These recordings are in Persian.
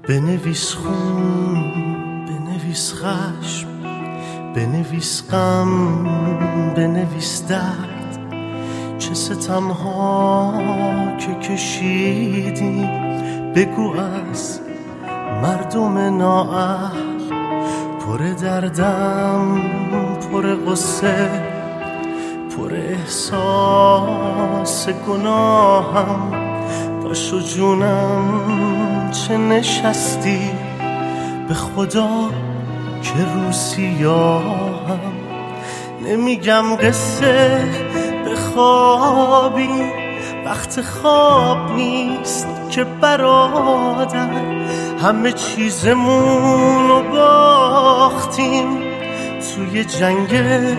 بنویس خون، بنویس خشم، بنویس غم، بنویس درد. چه ستم‌ها که کشیدیم بگو از مردم نااهل. پر دردم، پر قصه، پر احساس گناهم. باشو جونم چه نشستی، به خدا که رو سیاهم. نمیگم قصه بخوابی، وقت خواب نیست که برادر. همه چیزمون رو باختیم توی جنگ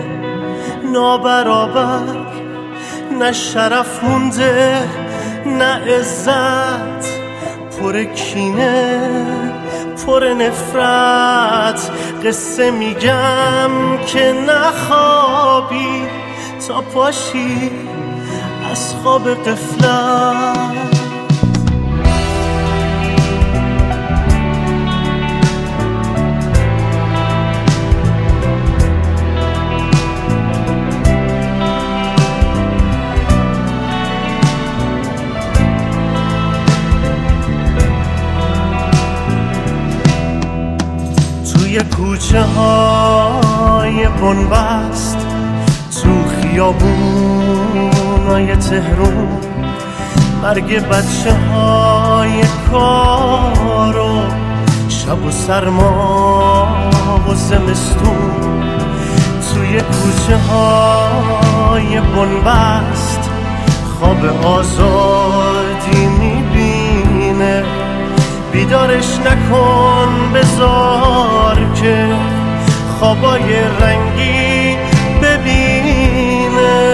نابرابر. نه شرف مونده نه عزت، پر کینه پر نفرت. قصه میگم که نخوابی تا پاشی از خواب غفلت. توی کوچه های بنبست، تو خیابونای تهرون، مرگ بچه های کارو، شب و سرما و زمستون. توی کوچه های بنبست خواب آزادی میبینه. بیدارش نکن، بذار که خوابای رنگی ببینه.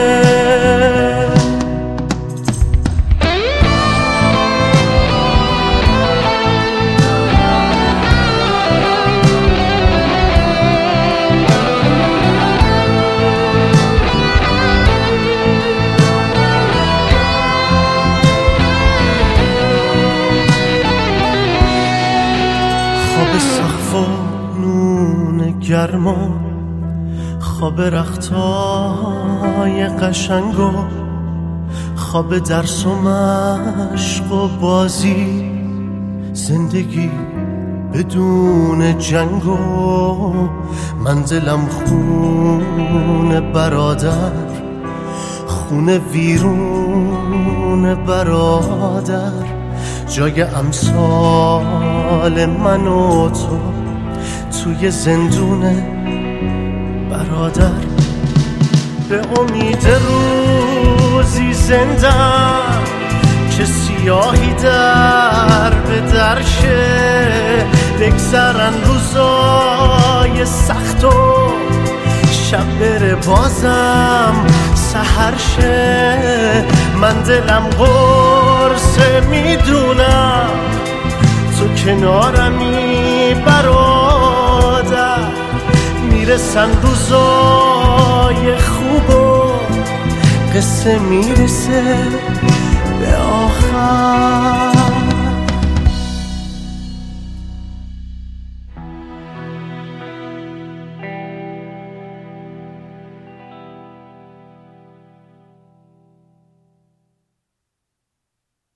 خواب سقف و نون گرما، خواب رختای قشنگ و خواب درس و مشق و بازی. زندگی بدون جنگ و من دلم خون برادر، خون ویرون برادر. جای امثال من و تو توی زندون برادر. به امید روزی زندم که سیاهی در به درشه. بگذرن روزای سخت و شب بره بازم سحر شه. من دلم قرصه میدونم تو کنارمی برادر. میرسن روزای خوب و قصه میرسه به آخر.